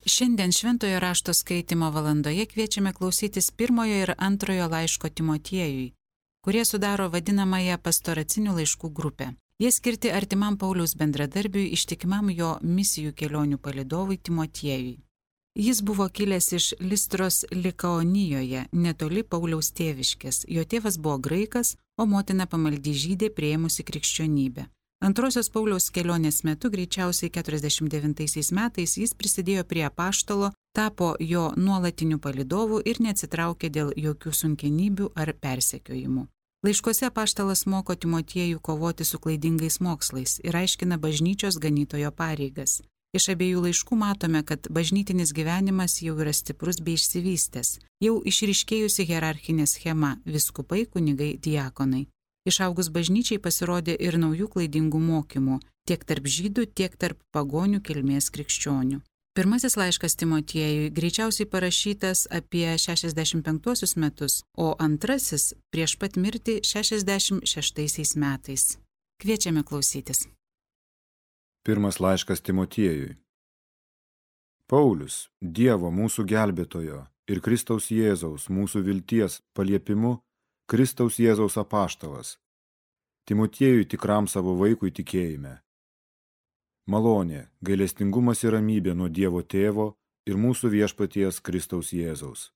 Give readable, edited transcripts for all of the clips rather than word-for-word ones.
Šiandien Šventojo rašto skaitimo valandoje kviečiame klausytis pirmojo ir antrojo laiško Timotiejui, kurie sudaro vadinamąją pastoracinių laiškų grupę. Jie skirti artimam Pauliaus bendradarbiui, ištikimam jo misijų kelionių palydovui Timotiejui. Jis buvo kilęs iš Listros Likaonijoje, netoli Pauliaus tėviškės. Jo tėvas buvo graikas, o motina pamaldi žydė priėmusi krikščionybę. Antrosios Pauliaus kelionės metu, greičiausiai 49 metais, jis prisidėjo prie apaštalo, tapo jo nuolatiniu palydovu ir neatsitraukė dėl jokių sunkenybių ar persekiojimų. Laiškuose apaštalas moko Timotiejų kovoti su klaidingais mokslais ir aiškina bažnyčios ganytojo pareigas. Iš abiejų laiškų matome, kad bažnytinis gyvenimas jau yra stiprus bei išsivystęs, jau išryškėjusi hierarchinė schema – vyskupai, kunigai, diakonai. Išaugus bažnyčiai pasirodė ir naujų klaidingų mokymų, tiek tarp žydų, tiek tarp pagonių kilmės krikščionių. Pirmasis laiškas Timotiejui greičiausiai parašytas apie 65 metus, o antrasis prieš pat mirtį 66 metais. Kviečiame klausytis. Pirmas laiškas Timotiejui. Paulius, Dievo mūsų gelbėtojo ir Kristaus Jėzaus mūsų vilties paliepimu, Kristaus Jėzaus apaštalas, Timotiejui tikram savo vaikui tikėjime. Malonė, gailestingumas ir ramybė nuo Dievo Tėvo ir mūsų viešpaties Kristaus Jėzaus.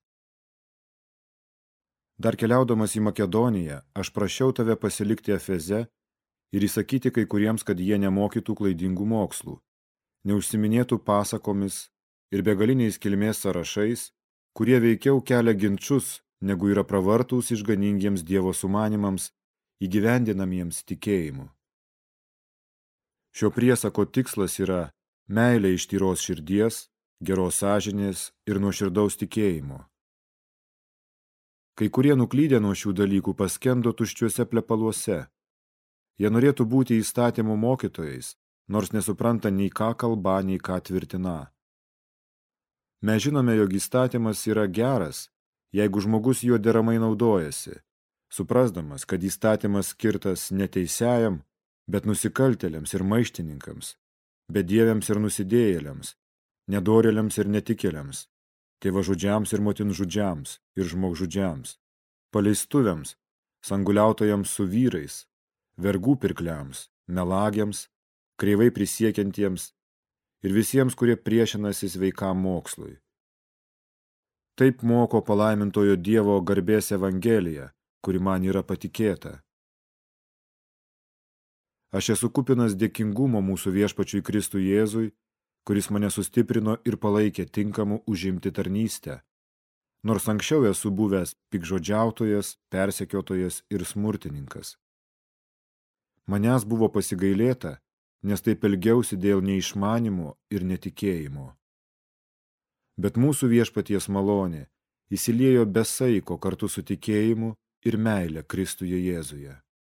Dar keliaudamas į Makedoniją, aš prašiau tave pasilikti Efeze ir įsakyti kai kuriems, kad jie nemokytų klaidingų mokslų, neužsiminėtų pasakomis ir begaliniais kilmės sąrašais, kurie veikiau kelia ginčus, negu yra pravartūs išganingiems Dievo sumanimams, įgyvendinamiems tikėjimu. Šio priesako tikslas yra meilė iš tyros širdies, geros sąžinės ir nuoširdaus tikėjimo. Kai kurie nuklydę nuo šių dalykų paskendo tuščiuose plepaluose. Jie norėtų būti įstatymų mokytojais, nors nesupranta nei ką kalba, nei ką tvirtina. Mes žinome, jog įstatymas yra geras, jeigu žmogus juo deramai naudojasi, suprasdamas, kad įstatymas skirtas neteisiajam, bet nusikaltėliams ir maištininkams, bedieviams ir nusidėjėliams, nedorėliams ir netikėliams, tėvažudžiams ir motinžudžiams ir žmogžudžiams, paleistuviams, sanguliautojams su vyrais, vergų pirkliams, melagiams, kreivai prisiekiantiems ir visiems, kurie priešinasi sveikam mokslui. Taip moko palaimintojo Dievo garbės evangelija, kuri man yra patikėta. Aš esu kupinas dėkingumo mūsų viešpačiui Kristui Jėzui, kuris mane sustiprino ir palaikė tinkamu užimti tarnystę, nors anksčiau esu buvęs pikžodžiautojas, persekiotojas ir smurtininkas. Manęs buvo pasigailėta, nes taip elgiausi dėl neišmanimo ir netikėjimo. Bet mūsų viešpaties malonė įsiliejo be saiko kartu su tikėjimu ir meile Kristuje Jėzuje.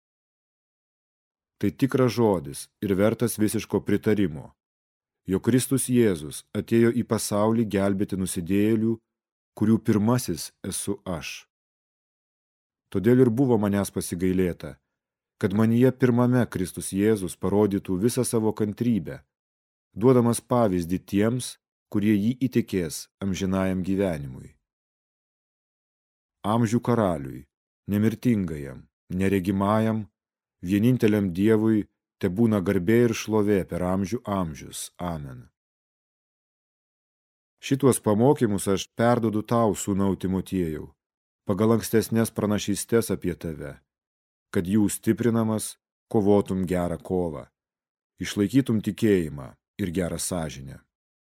Tai tikras žodis ir vertas visiško pritarimo, jog Kristus Jėzus atėjo į pasaulį gelbėti nusidėjėlių, kurių pirmasis esu aš. Todėl ir buvo manęs pasigailėta, kad manyje pirmame Kristus Jėzus parodytų visą savo kantrybę, duodamas pavyzdį tiems, kurie jį įtikės amžinajam gyvenimui. Amžių karaliui, nemirtingajam, neregimajam, vieninteliam Dievui tebūna garbė ir šlovė per amžių amžius. Amen. Šituos pamokymus aš perduodu tau, sūnau Timotiejau, pagal ankstesnės pranašystes apie tave, kad jų stiprinamas kovotum gerą kovą, išlaikytum tikėjimą ir gerą sąžinę.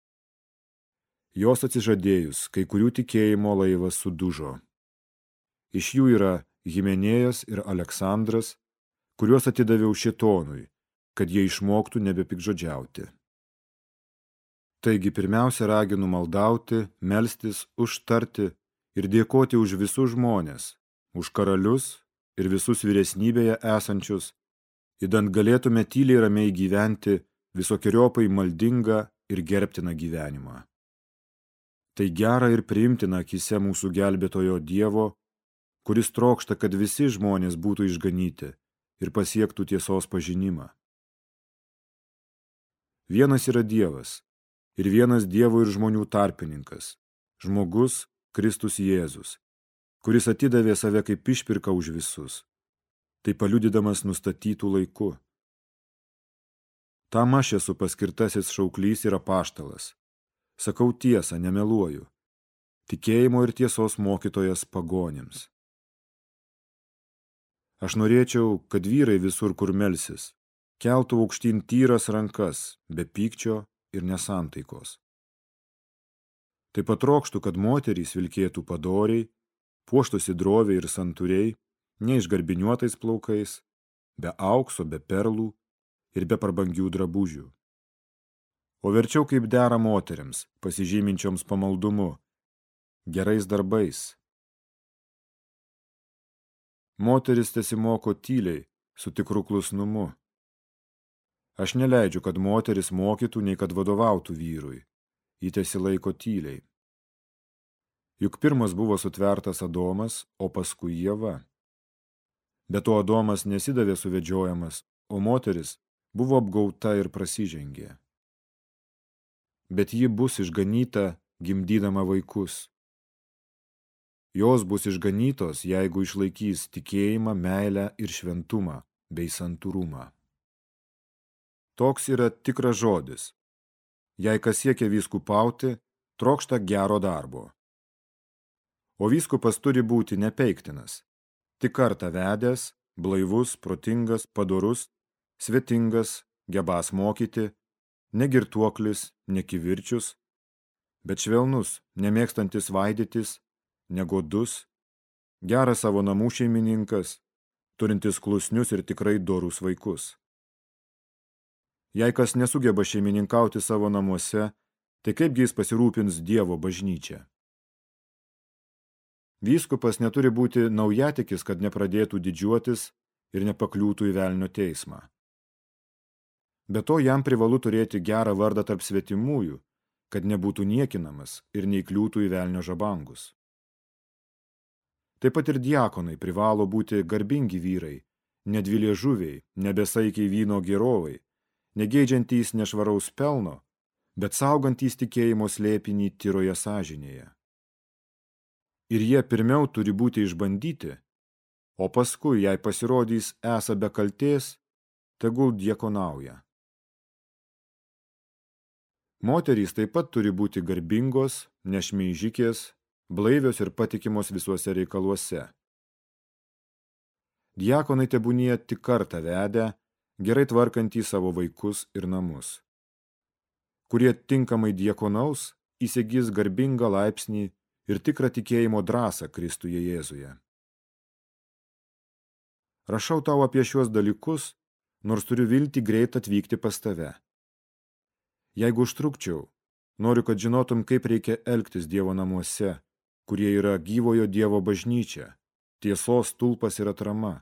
Jos atsižadėjus, kai kurių tikėjimo laivas sudužo. Iš jų yra Himenėjas ir Aleksandras, kuriuos atidaviau šėtonui, kad jie išmoktų nebepikžodžiauti. Taigi pirmiausia raginu maldauti, melstis, užtarti ir dėkoti už visus žmones, už karalius ir visus vyresnybėje esančius, idant galėtume tyliai ramiai gyventi visokiojopai maldingą ir gerbtiną gyvenimą. Tai gera ir priimtina akyse mūsų gelbėtojo Dievo, kuris trokšta, kad visi žmonės būtų išganyti ir pasiektų tiesos pažinimą. Vienas yra Dievas, ir vienas Dievo ir žmonių tarpininkas, žmogus Kristus Jėzus, kuris atidavė save kaip išpirką už visus, tai paliudydamas nustatytų laiku. Tam aš esu paskirtasis šauklys ir apaštalas. Sakau tiesą, nemeluoju. Tikėjimo ir tiesos mokytojas pagonims. Aš norėčiau, kad vyrai visur, kur melsis, keltų aukštyn tyras rankas, be pykčio ir nesantaikos. Taip pat trokštų, kad moterys vilkėtų padoriai, puoštųsi droviai ir santūriai, neišgarbiniuotais plaukais, be aukso, be perlų ir be prabangių drabužių. O verčiau kaip dera moterims, pasižyminčioms pamaldumu, gerais darbais. Moteris tesimoko tyliai, su tikru klusnumu. Aš neleidžiu, kad moteris mokytų, nei kad vadovautų vyrui. Ji tesilaiko tyliai. Juk pirmas buvo sutvertas Adomas, o paskui Ieva. Be to Adomas nesidavė suvedžiojamas, o moteris buvo apgauta ir prasižengė. Bet ji bus išganyta, gimdydama vaikus. Jos bus išganytos, jeigu išlaikys tikėjimą, meilę ir šventumą bei santūrumą. Toks yra tikras žodis. Jei kas siekia vyskupauti, trokšta gero darbo. O vyskupas turi būti nepeiktinas, tik kartą vedęs, blaivus, protingas, padorus, svetingas, gebąs mokyti, negirtuoklis, nekivirčius, bet švelnus, nemėgstantis vaidytis, negodus, geras savo namų šeimininkas, turintis klusnius ir tikrai dorus vaikus. Jei kas nesugeba šeimininkauti savo namuose, tai kaipgi jis pasirūpins Dievo bažnyčią? Vyskupas neturi būti naujatikis, kad nepradėtų didžiuotis ir nepakliūtų į velnio teismą. Be to jam privalu turėti gerą vardą tarp svetimųjų, kad nebūtų niekinamas ir neįkliūtų į velnio žabangus. Taip pat ir diakonai privalo būti garbingi vyrai, nedviliežuviai, nebesaikiai vyno gerovai, negeidžiantys nešvaraus pelno, bet saugantys tikėjimo slėpinį tyroje sąžinėje. Ir jie pirmiau turi būti išbandyti, o paskui, jei pasirodys esą be kaltės, tegul diakonauja. Moterys taip pat turi būti garbingos, nešmeižikės, blaivios ir patikimos visuose reikaluose. Diakonai tebūnie tik kartą vedę, gerai tvarkantys savo vaikus ir namus. Kurie tinkamai diakonaus, įsigys garbingą laipsnį ir tikrą tikėjimo drąsą Kristuje Jėzuje. Rašau tau apie šiuos dalykus, nors turiu viltį greit atvykti pas tave. Jeigu užtrukčiau, noriu, kad žinotum, kaip reikia elgtis Dievo namuose, kurie yra gyvojo Dievo bažnyčia, tiesos stulpas ir atrama.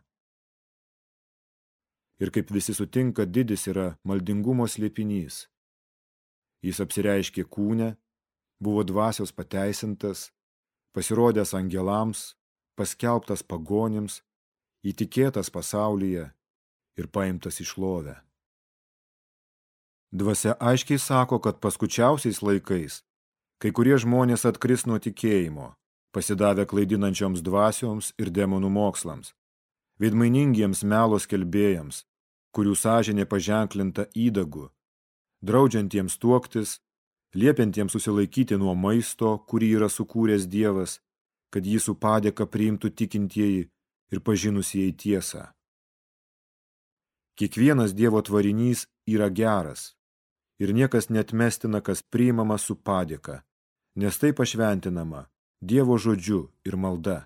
Ir kaip visi sutinka, didis yra maldingumo slėpinys. Jis apsireiškė kūne, buvo dvasios pateisintas, pasirodęs angelams, paskelbtas pagonims, įtikėtas pasaulyje ir paimtas į šlovę. Dvasia aiškiai sako, kad paskučiausiais laikais kai kurie žmonės atkris nuo tikėjimo, pasidavę klaidinančioms dvasioms ir demonų mokslams, veidmainingiems melo skelbėjams, kurių sąžinė paženklinta įdagu, draudžiantiems tuoktis, liepiantiems susilaikyti nuo maisto, kurį yra sukūręs Dievas, kad jį su padėka priimtų tikintieji ir pažinusieji tiesą. Kiekvienas Dievo tvarinys yra geras, ir niekas neatmestina, kas priimama su padėka, nes tai pašventinama Dievo žodžiu ir malda.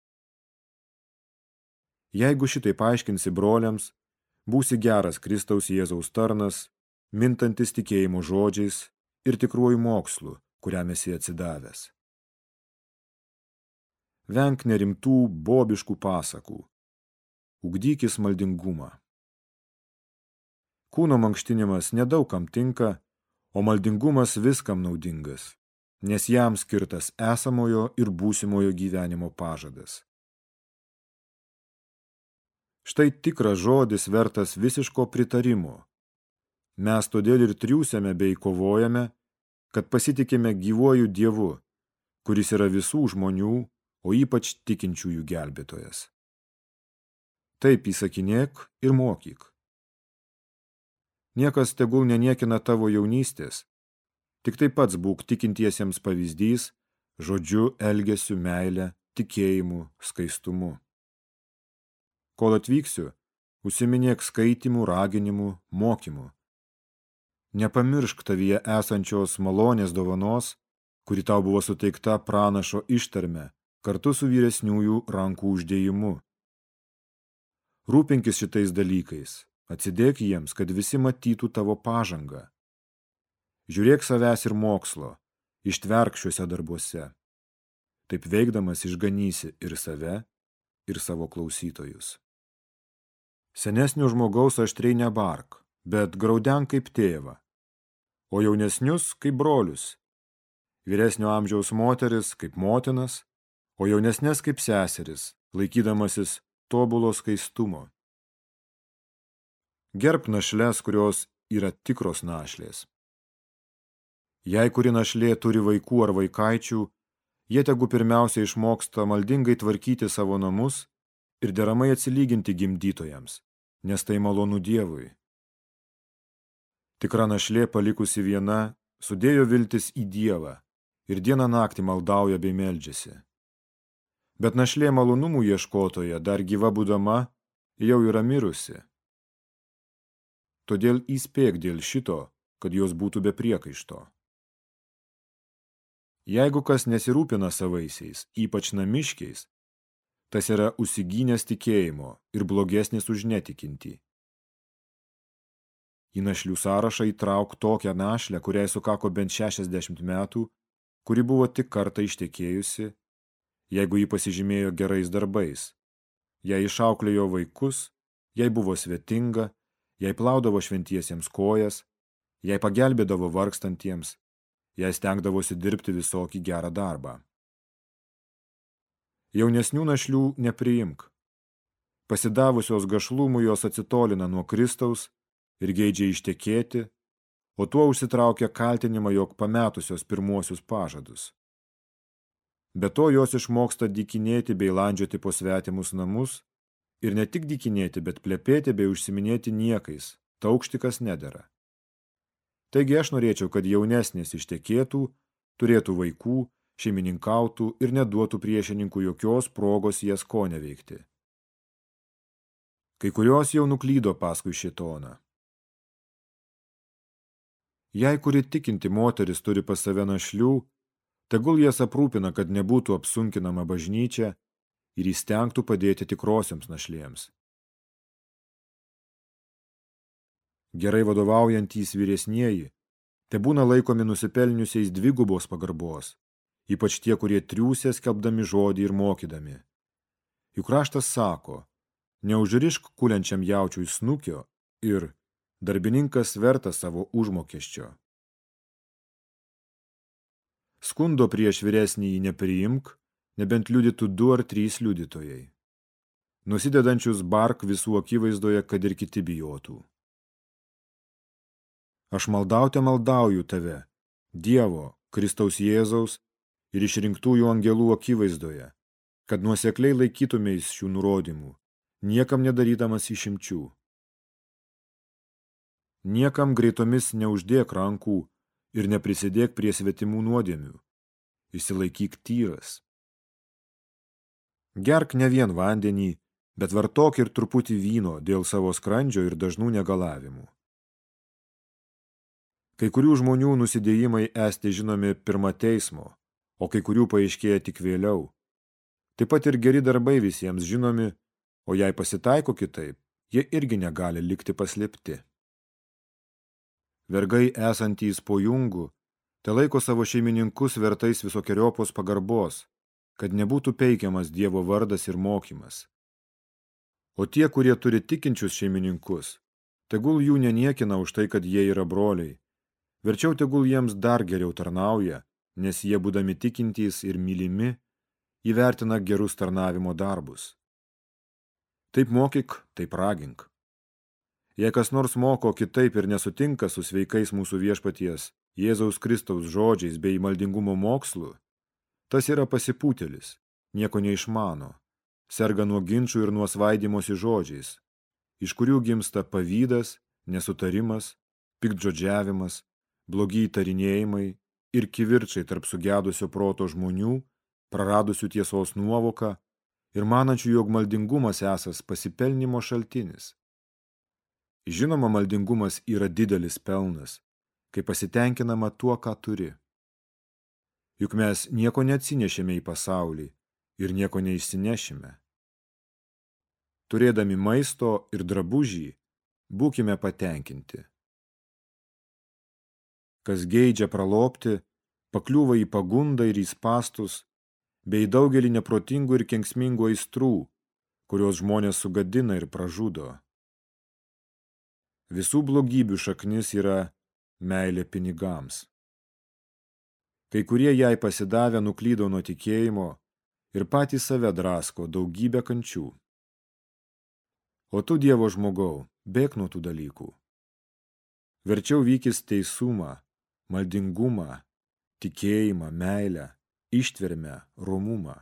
Jeigu šitai paaiškinsi broliams, būsi geras Kristaus Jėzaus tarnas, mintantis tikėjimo žodžiais ir tikruoju mokslu, kuriam esi atsidavęs. Venk nerimtų, bobiškų pasakų. Ugdykis maldingumą. Kūno mankštinimas nedaug kam tinka, o maldingumas viskam naudingas, nes jam skirtas esamojo ir būsimojo gyvenimo pažadas. Štai tikras žodis vertas visiško pritarimo. Mes todėl ir triūsiame bei kovojame, kad pasitikime gyvuoju Dievu, kuris yra visų žmonių, o ypač tikinčiųjų gelbėtojas. Taip įsakinėk ir mokyk. Niekas tegul neniekina tavo jaunystės, tik taip pats būk tikintiesiems pavyzdys, žodžiu, elgesiu, meile, tikėjimu, skaistumu. Kol atvyksiu, užsiminėk skaitimų, raginimų, mokymų. Nepamiršk tavyje esančios malonės dovanos, kuri tau buvo suteikta pranašo ištarme, kartu su vyresniųjų rankų uždėjimu. Rūpinkis šitais dalykais, atsidėk jiems, kad visi matytų tavo pažangą. Žiūrėk savęs ir mokslo, ištverk šiuose darbuose. Taip veikdamas išganysi ir save, ir savo klausytojus. Senesnio žmogaus aštriai nebark, bet graudenk kaip tėvą, o jaunesnius kaip brolius, vyresnio amžiaus moteris kaip motinas, o jaunesnės kaip seseris, laikydamasis tobulo skaistumo. Gerb našles, kurios yra tikros našlės. Jei kuri našlė turi vaikų ar vaikaičių, jie tegu pirmiausia išmoksta maldingai tvarkyti savo namus ir deramai atsilyginti gimdytojams, nes tai malonu Dievui. Tikra našlė, palikusi viena, sudėjo viltis į Dievą ir dieną naktį maldauja bei meldžiasi. Bet našlė malonumų ieškotoja, dar gyva būdama, jau yra mirusi. Todėl įspėk dėl šito, kad jos būtų be priekaišto. Jeigu kas nesirūpina savaisiais, ypač namiškiais, tas yra užsigynęs tikėjimo ir blogesnis už netikintį. Į našlių sąrašą įtrauk tokią našlę, kuriai sukako bent 60 metų, kuri buvo tik kartą ištekėjusi, jeigu ji pasižymėjo gerais darbais, jai išauklėjo vaikus, jai buvo svetinga, jai plaudavo šventiesiems kojas, jai pagelbėdavo vargstantiems, jai stengdavosi dirbti visokį gerą darbą. Jaunesnių našlių nepriimk. Pasidavusios gašlumų jos atsitolina nuo Kristaus ir geidžia ištekėti, o tuo užsitraukia kaltinimą, jog pametusios pirmuosius pažadus. Be to jos išmoksta dykinėti bei landžioti po svetimus namus ir ne tik dykinėti, bet plepėti bei užsiminėti niekais, taukštikas nedera. Taigi aš norėčiau, kad jaunesnės ištekėtų, turėtų vaikų, šeimininkautų ir neduotų priešininkų jokios progos jas koneveikti. Kai kurios jau nuklydo paskui šėtoną. Jei kuri tikinti moteris turi pas save našlių, tegul jas aprūpina, kad nebūtų apsunkinama bažnyčia ir įstengtų padėti tikrosioms našlėms. Gerai vadovaujantys vyresnieji, tebūna laikomi nusipelniusiais dvigubos pagarbos, ypač tie, kurie triūsė skelbdami žodį ir mokydami. Juk raštas sako, neužrišk kulenčiam jaučiui snukio ir darbininkas vertas savo užmokesčio. Skundo prieš vyresnįjį nepriimk, nebent liudytų 2 ar 3 liudytojai. Nusidedančius bark visų akivaizdoje, kad ir kiti bijotų. Aš maldauju tave, Dievo, Kristaus Jėzaus ir išrinktųjų angelų akivaizdoje, kad nuosekliai laikytumeis šių nurodymų, niekam nedarydamas išimčių. Niekam greitomis neuždėk rankų ir neprisidėk prie svetimų nuodėmių. Išsilaikyk tyras. Gerk ne vien vandenį, bet vartok ir truputį vyno dėl savo skrandžio ir dažnų negalavimų. Kai kurių žmonių nusidėjimai esti žinomi pirma teismo, o kai kurių paaiškėja tik vėliau. Taip pat ir geri darbai visiems žinomi, o jei pasitaiko kitaip, jie irgi negali likti paslėpti. Vergai esantys po jungu, te laiko savo šeimininkus vertais visokiojopos pagarbos, kad nebūtų peikiamas Dievo vardas ir mokymas. O tie, kurie turi tikinčius šeimininkus, tegul jų neniekina už tai, kad jie yra broliai. Verčiau tegul jiems dar geriau tarnauja, nes jie, būdami tikintys ir mylimi, įvertina gerus tarnavimo darbus. Taip mokyk, taip ragink. Jei kas nors moko kitaip ir nesutinka su sveikais mūsų viešpaties Jėzaus Kristaus žodžiais bei maldingumo mokslu, tas yra pasipūtėlis, nieko neišmano, serga nuo ginčų ir nuo svaidymosi žodžiais, iš kurių gimsta pavydas, nesutarimas, piktžodžiavimas, blogi įtarinėjimai ir kivirčai tarp sugedusio proto žmonių, praradusių tiesos nuovoką ir manančių, jog maldingumas esas pasipelnimo šaltinis. Žinoma, maldingumas yra didelis pelnas, kai pasitenkinama tuo, ką turi. Juk mes nieko neatsinešėme į pasaulį ir nieko neišsinešime. Turėdami maisto ir drabužį, būkime patenkinti. Kas geidžia pralobti, pakliūva į pagundą ir į spąstus, bei daugelį neprotingų ir kenksmingų aistrų, kurios žmonės sugadina ir pražudo. Visų blogybių šaknis yra meilė pinigams. Kai kurie jai pasidavę nuklydo nuo tikėjimo ir patys save drasko daugybę kančių. O tu, Dievo žmogau, bėk nuo tų dalykų. Verčiau vykis teisumą, maldingumą, tikėjimą, meilę, ištvermę, romumą.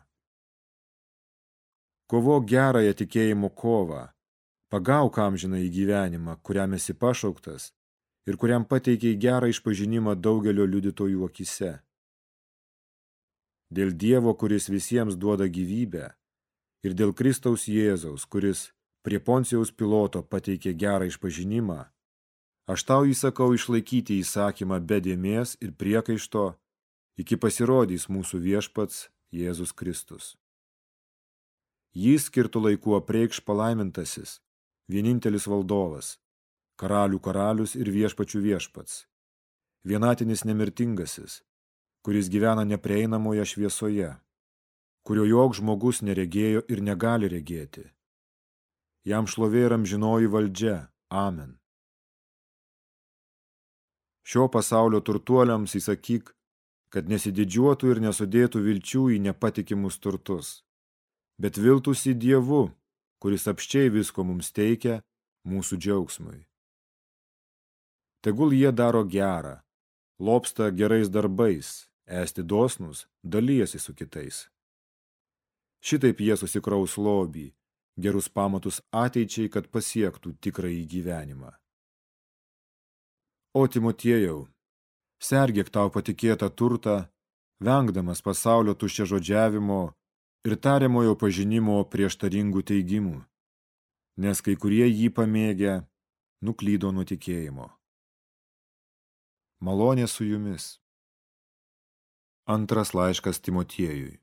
Kovok gerąją tikėjimo kovą, pagauk amžinąjį gyvenimą, kuriam esi pašauktas ir kuriam pateikiai gerą išpažinimą daugelio liudytojų akyse. Dėl Dievo, kuris visiems duoda gyvybę, ir dėl Kristaus Jėzaus, kuris prie Poncijaus Piloto pateikė gerą išpažinimą, aš tau įsakau išlaikyti įsakymą be dėmės ir priekaišto, iki pasirodys mūsų viešpats Jėzus Kristus. Jį skirtų laiku apreikš palaimintasis, vienintelis valdovas, karalių karalius ir viešpačių viešpats, vienatinis nemirtingasis, kuris gyvena neprieinamoje šviesoje, kurio joks žmogus neregėjo ir negali regėti. Jam šlovė ir amžinoji valdžia. Amen. Šio pasaulio turtuoliams įsakyk, kad nesididžiuotų ir nesudėtų vilčių į nepatikimus turtus, bet viltųsi Dievu, kuris apsčiai visko mums teikia mūsų džiaugsmui. Tegul jie daro gerą, lobsta gerais darbais, esti dosnus, dalijasi su kitais. Šitaip jie susikraus lobį, gerus pamatus ateičiai, kad pasiektų tikrąjį gyvenimą. O Timotiejau, sergėk tau patikėtą turtą, vengdamas pasaulio tuščiažodžiavimo ir tariamojo pažinimo prieštaringų teigimų, nes kai kurie jį pamėgę nuklydo nuo tikėjimo. Malonė su jumis. Antras laiškas Timotiejui.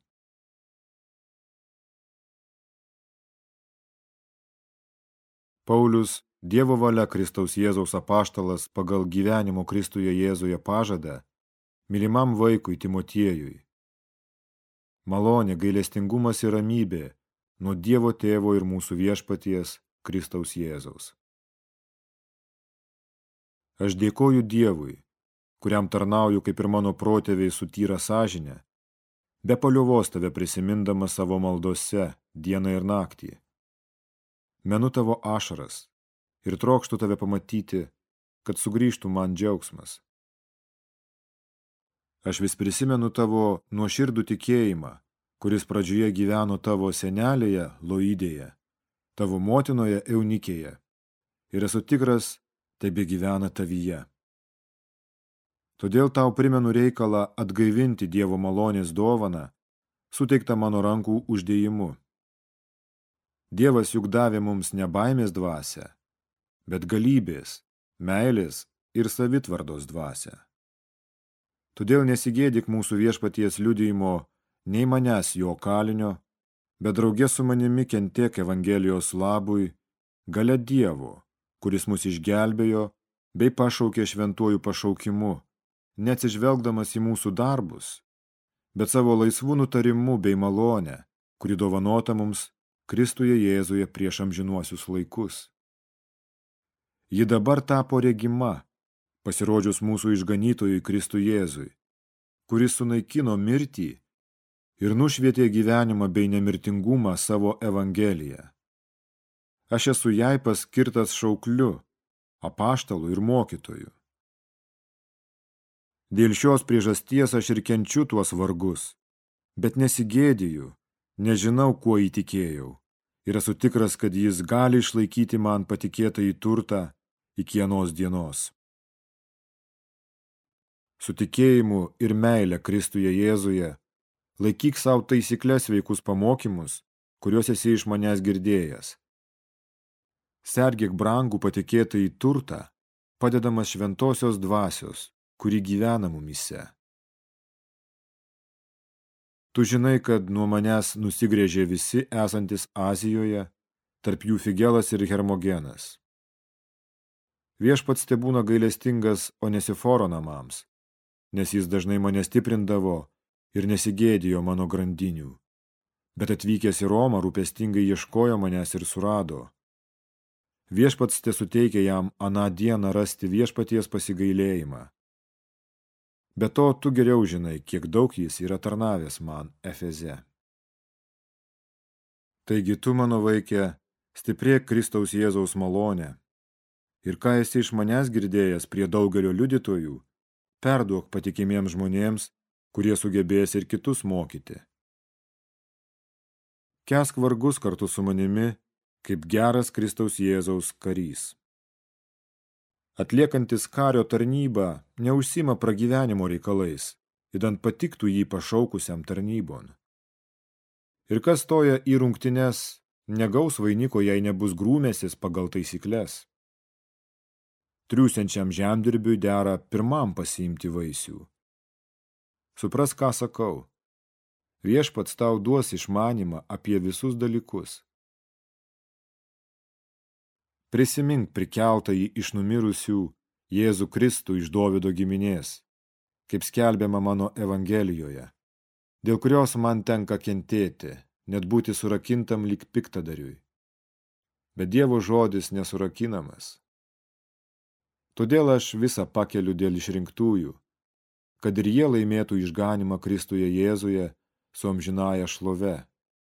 Paulius, Dievo valia Kristaus Jėzaus apaštalas pagal gyvenimo Kristuje Jėzuje pažadą, mylimam vaikui Timotiejui. Malonė, gailestingumas ir ramybė nuo Dievo Tėvo ir mūsų viešpaties Kristaus Jėzaus. Aš dėkoju Dievui, kuriam tarnauju kaip ir mano protėviai su tyra sąžine, be paliovos tave prisimindamas savo maldose dieną ir naktį. Menu tavo ašaras ir trokštu tave pamatyti, kad sugrįžtų man džiaugsmas. Aš vis prisimenu tavo nuoširdų tikėjimą, kuris pradžioje gyveno tavo senelėje Loidėje, tavo motinoje Eunikėje, ir esu tikras, tebegyvena tavyje. Todėl tau primenu reikalą atgaivinti Dievo malonės dovaną, suteiktą mano rankų uždėjimu. Dievas juk davė mums ne baimės dvasią, bet galybės, meilės ir savitvardos dvasią. Todėl nesigėdik mūsų viešpaties liudijimo nei manęs jo kalinio, bet drauge su manimi kentėk Evangelijos labui, galia Dievo, kuris mus išgelbėjo bei pašaukė šventuoju pašaukimu, neatsižvelgdamas į mūsų darbus, bet savo laisvų nutarimų bei malonę, kuri dovanota mums Kristuje Jėzuje prieš amžinuosius laikus. Ji dabar tapo regima, pasirodžius mūsų išganytojui Kristui Jėzui, kuris sunaikino mirtį ir nušvietė gyvenimą bei nemirtingumą savo Evangeliją. Aš esu jai paskirtas šaukliu, apaštalu ir mokytoju. Dėl šios priežasties aš ir kenčiu tuos vargus, bet nesigėdiju, nežinau, kuo įtikėjau, ir esu tikras, kad jis gali išlaikyti man patikėtą į turtą iki anos dienos. Su tikėjimu ir meile Kristuje Jėzuje laikyk savo taisyklės sveikus pamokymus, kuriuos esi iš manęs girdėjęs. Sergėk brangų patikėtą į turtą, padedamas šventosios dvasios, kuri gyvena mumyse. Tu žinai, kad nuo manęs nusigrėžė visi esantis Azijoje, tarp jų Figelas ir Hermogenas. Viešpats tebūna gailestingas Onesiforo namams, nes jis dažnai mane stiprindavo ir nesigėdijo mano grandinių, bet atvykęs į Romą rūpestingai ieškojo manęs ir surado. Viešpats tesuteikia jam aną dieną rasti viešpaties pasigailėjimą. Be to, tu geriau žinai, kiek daug jis yra tarnavęs man Efeze. Taigi tu, mano vaikė, stiprėk Kristaus Jėzaus malonę, ir ką esi iš manęs girdėjęs prie daugelio liudytojų, perduok patikimiems žmonėms, kurie sugebės ir kitus mokyti. Kęsk vargus kartu su manimi, kaip geras Kristaus Jėzaus karys. Atliekantis kario tarnybą neužsima pragyvenimo reikalais, idant patiktų jį pašaukusiam tarnybon. Ir kas stoja į rungtynes, negaus vainiko, jei nebus grūmęsis pagal taisykles. Triūsiančiam žemdirbiui dera pirmam pasiimti vaisių. Supras, ką sakau. Viešpats tau duos išmanymą apie visus dalykus. Prisimink prikeltąjį iš numirusių Jėzų Kristų iš Dovydo giminės, kaip skelbiama mano Evangelijoje, dėl kurios man tenka kentėti, net būti surakintam lyg piktadariui. Bet Dievo žodis nesurakinamas. Todėl aš visą pakeliu dėl išrinktųjų, kad ir jie laimėtų išganymą Kristuje Jėzuje su amžinąja šlove.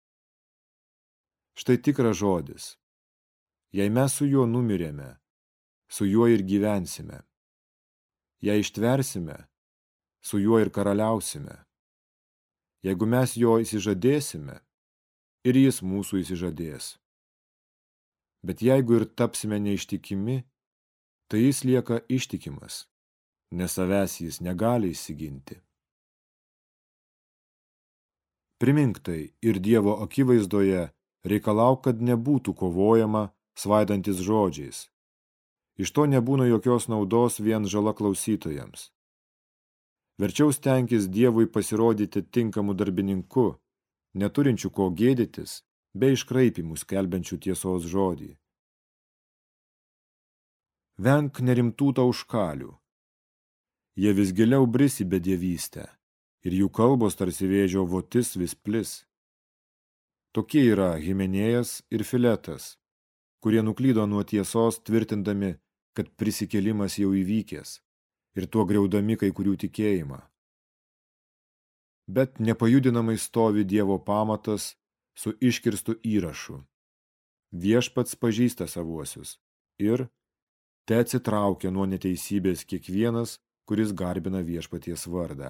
Štai tikras žodis. Jei mes su juo numirėme, su juo ir gyvensime. Jei ištversime, su juo ir karaliausime. Jeigu mes jo įsižadėsime, ir jis mūsų įsižadės. Bet jeigu ir tapsime neištikimi, tai jis lieka ištikimas, nes savęs jis negali įsiginti. Primink tai ir Dievo akivaizdoje reikalauk, kad nebūtų kovojama svaidantis žodžiais. Iš to nebūna jokios naudos vien žala klausytojams. Verčiau stenkis Dievui pasirodyti tinkamu darbininku, neturinčiu ko gėdytis, be iškraipimų skelbiančių tiesos žodį. Venk nerimtų tauškalių. Jie vis giliau bris į bedievystę, ir jų kalbos tarsi vėžio votis vis plis. Tokie yra Himenėjas ir Filetas, kurie nuklydo nuo tiesos, tvirtindami, kad prisikėlimas jau įvykęs, ir tuo griaudami kai kurių tikėjimą. Bet nepajudinamai stovi Dievo pamatas su iškirstu įrašu. Viešpats pažįsta savuosius ir te atsitraukia nuo neteisybės kiekvienas, kuris garbina viešpaties vardą.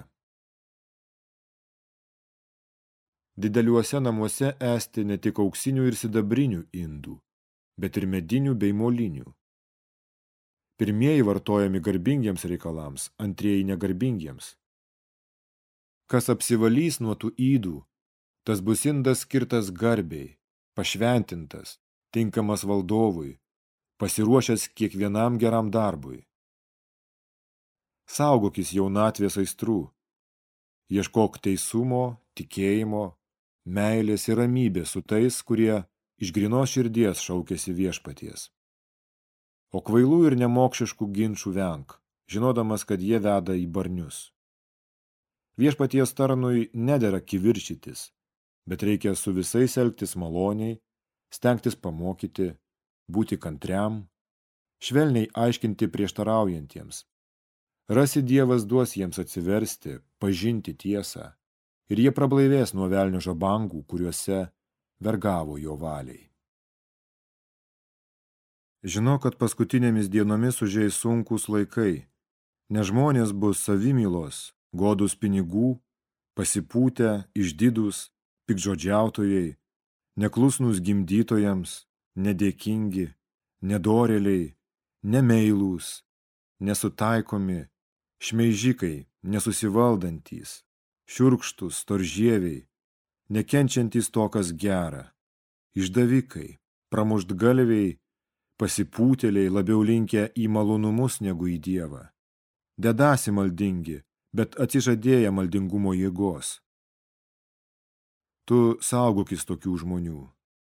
Dideliuose namuose esti ne tik auksinių ir sidabrinių indų, bet ir medinių bei molinių. Pirmieji vartojami garbingiems reikalams, antrieji negarbingiems. Kas apsivalys nuo tų ydų, tas bus indas skirtas garbiai, pašventintas, tinkamas valdovui, pasiruošęs kiekvienam geram darbui. Saugokis jaunatvės aistrų, ieškok teisumo, tikėjimo, meilės ir ramybės su tais, kurie iš grynos širdies šaukėsi viešpaties. O kvailų ir nemokšiškų ginčų venk, žinodamas, kad jie veda į barnius. Viešpaties tarnui nedera kivirčytis, bet reikia su visais elgtis maloniai, stengtis pamokyti, būti kantriam, švelniai aiškinti prieštaraujantiems. Rasi Dievas duos jiems atsiversti, pažinti tiesą, ir jie prablaivės nuo velnio žabangų, kuriuose vergavo jo valiai. Žinau, kad paskutinėmis dienomis užeis sunkūs laikai, Nes žmonės bus savimylos, godus pinigų, pasipūtę, išdidūs, piktžodžiautojai, neklusnūs gimdytojams, nedėkingi, nedorėliai, nemeilūs, nesutaikomi, šmeižikai, nesusivaldantys, šiurkštūs, storžieviai, nekenčiantys to, kas gera, išdavikai, pramuštgalviai, pasipūtėliai, labiau linkę į malonumus negu į Dievą, dedasi maldingi, bet atsižadėję maldingumo jėgos. Tu saugokis tokių žmonių.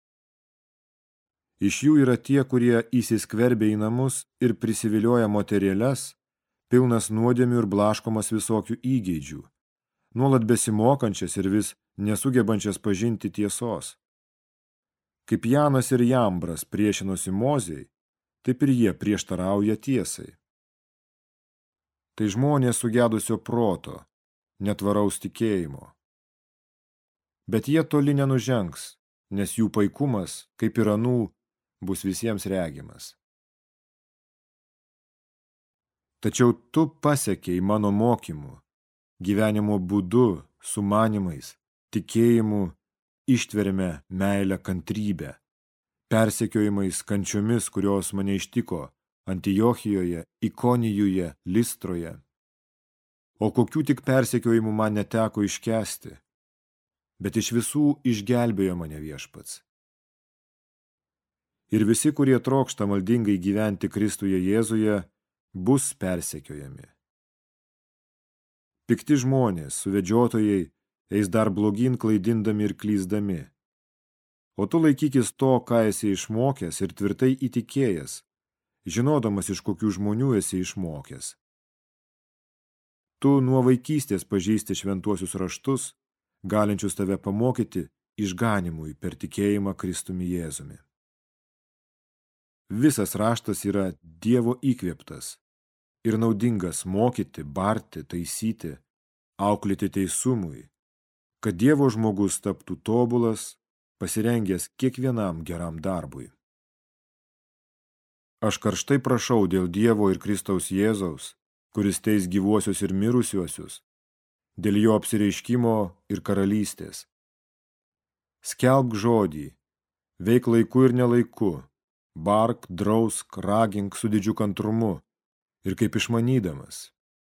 Iš jų yra tie, kurie įsiskverbia į namus ir prisivilioja moterėles, pilnas nuodėmių ir blaškomas visokių įgeidžių, nuolat besimokančias ir vis nesugebančias pažinti tiesos. Kaip Janas ir Jambras priešinosi Mozei, taip ir jie prieštarauja tiesai. Tai žmonės sugedusio proto, netvaraus tikėjimo. Bet jie toli nenužengs, nes jų paikumas, kaip ir anų, bus visiems regimas. Tačiau tu pasiekei mano mokymu, gyvenimo būdu, sumanimais, tikėjimu, ištverme, meilę, kantrybę, persekiojimais, kančiomis, kurios mane ištiko Antiochijoje, Ikonijuje, Listroje. O kokių tik persekiojimų man neteko iškęsti, bet iš visų išgelbėjo mane Viešpats. Ir visi, kurie trokšta maldingai gyventi Kristuje Jėzuje, bus persekiojami. Pikti žmonės, suvedžiotojai, eis dar blogyn klaidindami ir klysdami. O tu laikykis to, ką esi išmokęs ir tvirtai įtikėjęs, žinodamas, iš kokių žmonių esi išmokęs. Tu nuo vaikystės pažįsti šventuosius raštus, galinčius tave pamokyti išganimui per tikėjimą Kristumi Jėzumi. Visas raštas yra Dievo įkvėptas ir naudingas mokyti, barti, taisyti, auklėti teisumui, kad Dievo žmogus taptų tobulas, pasirengęs kiekvienam geram darbui. Aš karštai prašau dėl Dievo ir Kristaus Jėzaus, kuris teis gyvuosius ir mirusiuosius, dėl jo apsireiškimo ir karalystės. Skelbk žodį, veik laiku ir nelaiku, bark, drausk, ragink su didžiu kantrumu ir kaip išmanydamas.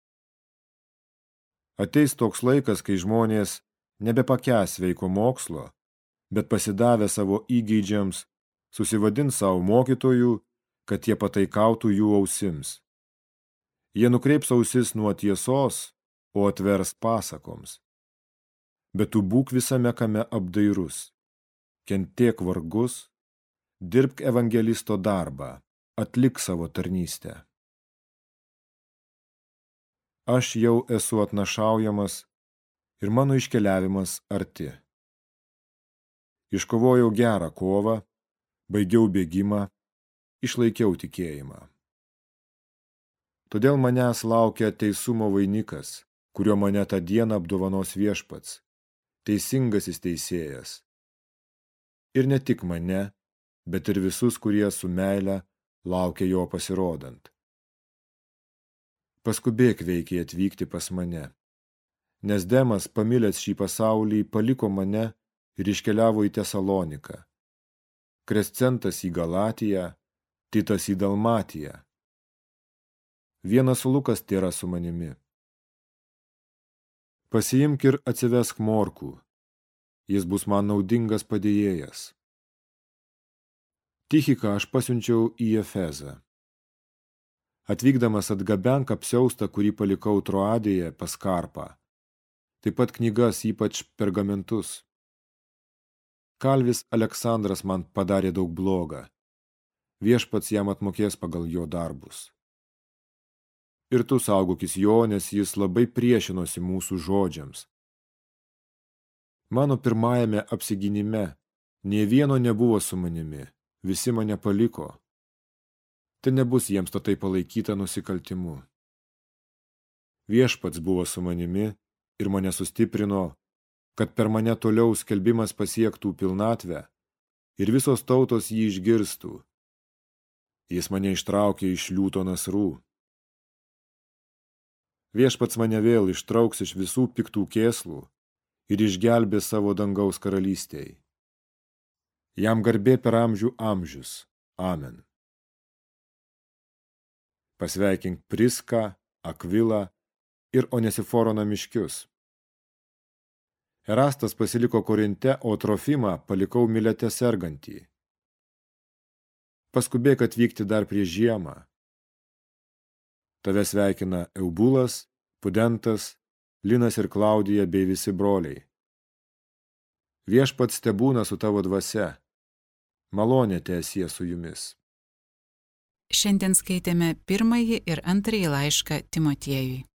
Ateis toks laikas, kai žmonės nebepakęs sveiko mokslo, bet pasidavę savo įgeidžiams, susivadins savo mokytojų, kad jie pataikautų jų ausims. Jie nukreips ausis nuo tiesos, o atvers pasakoms. Bet tu būk visame kame apdairus, kentėk vargus, dirbk evangelisto darbą, atlik savo tarnystę. Aš jau esu atnašaujamas ir mano iškeliavimas arti. Iškovojau gerą kovą, baigiau bėgimą, išlaikiau tikėjimą. Todėl manęs laukia teisumo vainikas, kurio mane tą dieną apdovanos Viešpats, teisingasis teisėjas. Ir ne tik mane, bet ir visus, kurie su meile laukia jo pasirodant. Paskubėk veikiai atvykti pas mane, nes Demas, pamilęs šį pasaulį, paliko mane ir iškeliavo į Tesaloniką, Krescentas į Galatiją, Titas į Dalmatiją. Vienas Lukas tėra su manimi. Pasiimk ir atsivesk Morkų, jis bus man naudingas padėjėjas. Tichiką aš pasiunčiau į Efezą. Atvykdamas atgabenk apsiaustą, kurį palikau Troadėje pas Karpą. Taip pat knygas, ypač pergamentus. Kalvis Aleksandras man padarė daug blogą. Viešpats jam atmokės pagal jo darbus. Ir tu saugokis jo, nes jis labai priešinosi mūsų žodžiams. Mano pirmajame apsigynime nė vieno nebuvo su manimi, visi mane paliko. Tai nebus jiems tatai palaikyta nusikaltimu. Viešpats buvo su manimi ir mane sustiprino, kad per mane toliau skelbimas pasiektų pilnatvę ir visos tautos jį išgirstų. Jis mane ištraukė iš liūto nasrų. Viešpats mane vėl ištrauks iš visų piktų kėslų ir išgelbės savo dangaus karalystėj. Jam garbė per amžių amžius. Amen. Pasveikink Priską, Akvilą ir Onesiforo namiškius. Erastas pasiliko Korinte, o Trofimą palikau Milete sergantį. Paskubėk atvykti dar prieš žiemą. Tave sveikina Eubulas, Pudentas, Linas ir Klaudija bei visi broliai. Viešpats tebūna su tavo dvasia. Malonė teesie su jumis. Šiandien skaitėme pirmąjį ir antrąjį laišką Timotiejui.